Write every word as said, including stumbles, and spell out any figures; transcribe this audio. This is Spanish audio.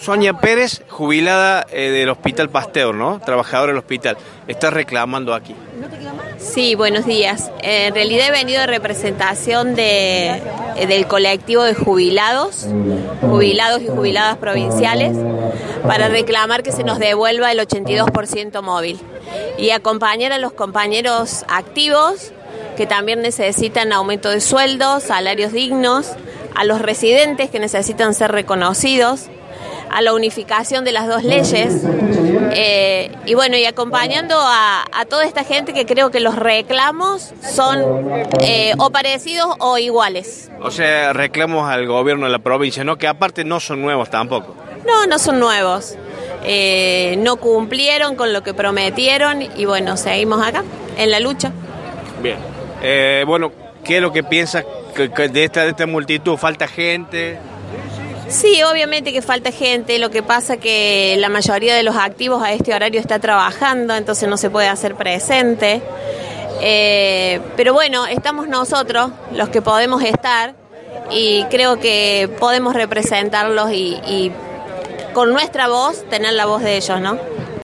Sonia Pérez, jubilada eh, del Hospital Pasteur, ¿no? Trabajadora del hospital. Está reclamando aquí. Sí, buenos días. En realidad he venido en representación de, del colectivo de jubilados, jubilados y jubiladas provinciales, para reclamar que se nos devuelva el ochenta y dos por ciento móvil y acompañar a los compañeros activos que también necesitan aumento de sueldos, salarios dignos, a los residentes que necesitan ser reconocidos, a la unificación de las dos leyes, eh, y bueno, y acompañando a, a toda esta gente que creo que los reclamos son eh, o parecidos o iguales. O sea, reclamos al gobierno de la provincia, ¿no? Que aparte no son nuevos tampoco. No, no son nuevos. Eh, no cumplieron con lo que prometieron y bueno, seguimos acá, en la lucha. Bien. Eh, bueno, ¿qué es lo que piensas de esta, de esta multitud? ¿Falta gente? Sí, obviamente que falta gente, lo que pasa que la mayoría de los activos a este horario está trabajando, entonces no se puede hacer presente. Eh, pero bueno, estamos nosotros los que podemos estar y creo que podemos representarlos y, y con nuestra voz tener la voz de ellos, ¿no?